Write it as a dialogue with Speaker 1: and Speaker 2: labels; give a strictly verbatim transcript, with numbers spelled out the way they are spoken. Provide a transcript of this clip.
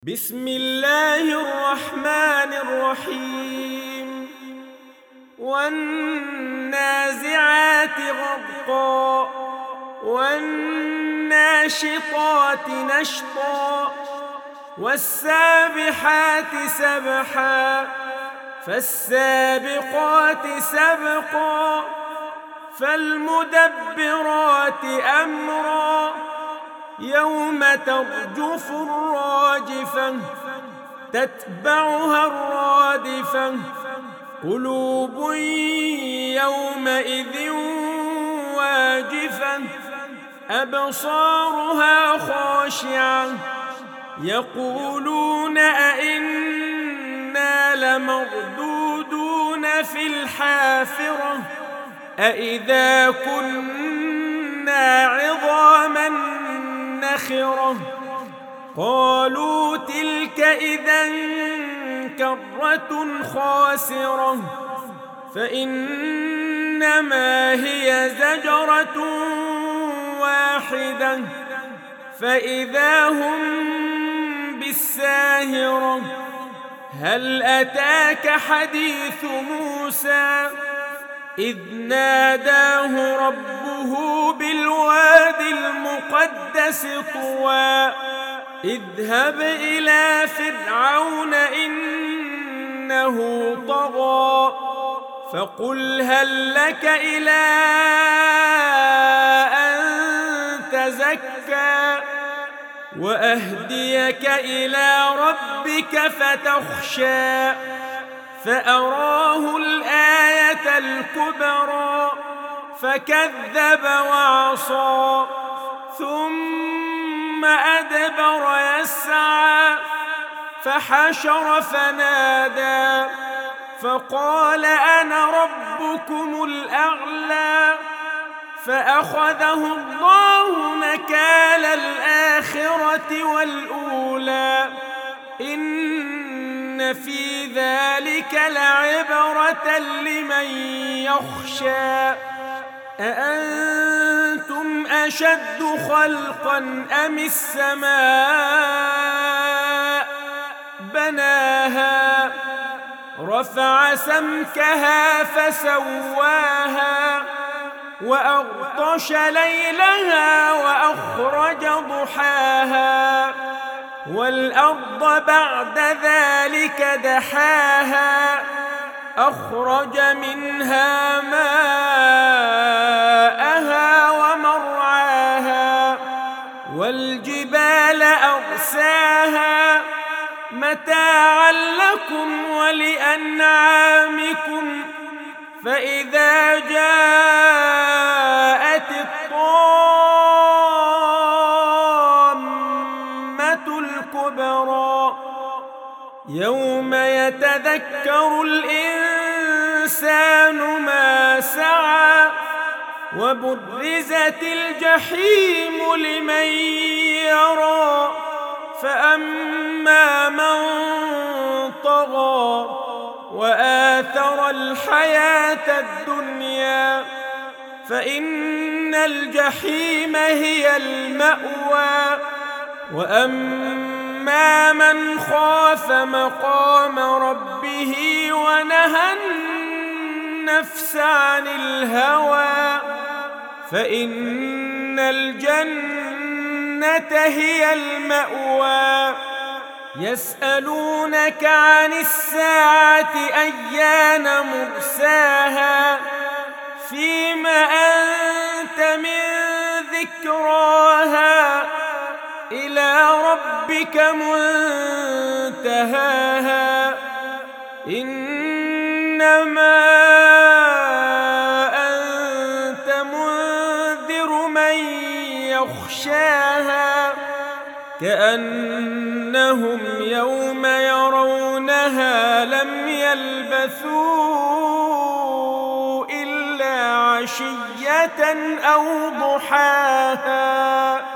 Speaker 1: بسم الله الرحمن الرحيم والنازعات غرقا والناشطات نشطا والسابحات سبحا فالسابقات سبقا فالمدبرات أمرا يوم ترجف الراجفة تتبعها الرادفة قلوب يومئذ واجفة أبصارها خاشعة يقولون أئنا لمردودون في الحافرة أئذا كنا عظاما نخرة قالوا تلك إذا كرة خاسرة فإنما هي زجرة واحدة فإذا هم بالساهرة هل أتاك حديث موسى إذ ناداه ربه بالواد المقدس طوى اذهب إلى فرعون إنه طغى فقل هل لك إلى أن تزكى وأهديك إلى ربك فتخشى فأراه الآية الكبرى فكذب وعصى ثم أدبر يسعى فحشر فنادى فقال أنا ربكم الأعلى فأخذه الله نكال الآخرة والأولى إن في ذلك لعبرة لمن يخشى أأنتم أشد خلقا أم السماء بناها رفع سمكها فسواها وأغطش ليلها وأخرج ضحاها والأرض بعد ذلك دحاها أخرج منها ماءها ومرعاها والجبال أرساها متاعا لكم ولأنعامكم فإذا جاءت الطامة الكبرى يوم يتذكر الإنسان ما سعى وبرزت الجحيم لمن يرى فأما من طغى وآثر الحياة الدنيا فإن الجحيم هي المأوى وأما من خاف مقام ربه ونهى النفس عن الهوى فإن الجنة هي المأوى يسألونك عن الساعة أيان مرساها فيم أنت من ذكراها إلى ربك منتهاها إنما أنت منذر من يخشاها كأنهم يوم يرونها لم يلبثوا إلا عشية أو ضحاها.